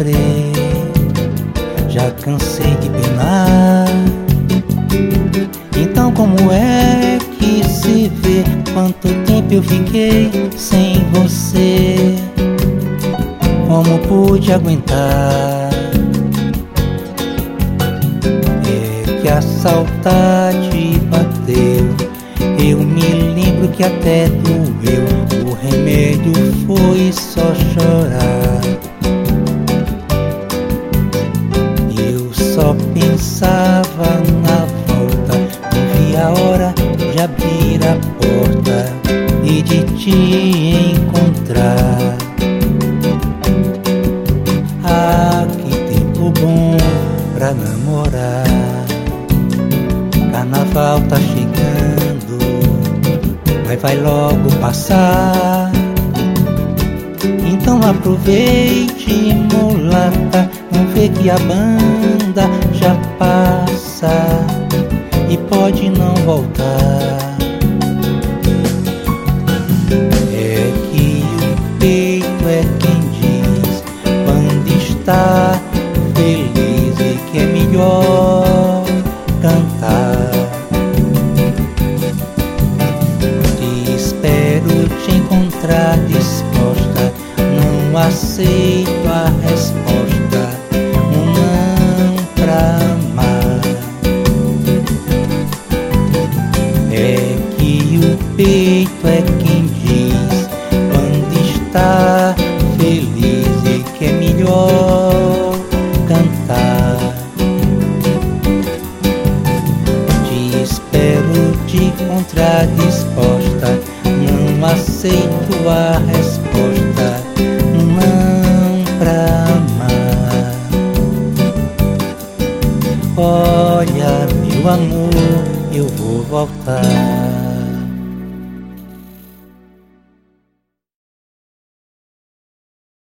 sofrer, já cansei de penar. Então como é que se vê quanto tempo eu fiquei sem você? Como pude aguentar? É que a saudade bateu, eu me lembro que até doeu. O remédio foi só chorar. Eu só pensava na volta, não vi a hora de abrir a porta e de te encontrar. Ah, que tempo bom pra namorar. Carnaval tá chegando, mas vai logo passar. Então aproveite, mulata, não vê que a banda já passa e pode não voltar. É que o peito é quem diz quando está feliz e que é melhor cantar. Te espero te encontrar disposta, não aceito a resposta, um não pra amar. É que o peito é quem diz quando está feliz e que é melhor cantar. Te espero te encontrar disposta, não aceito a resposta, não pra amar. Olha, meu amor, eu vou voltar.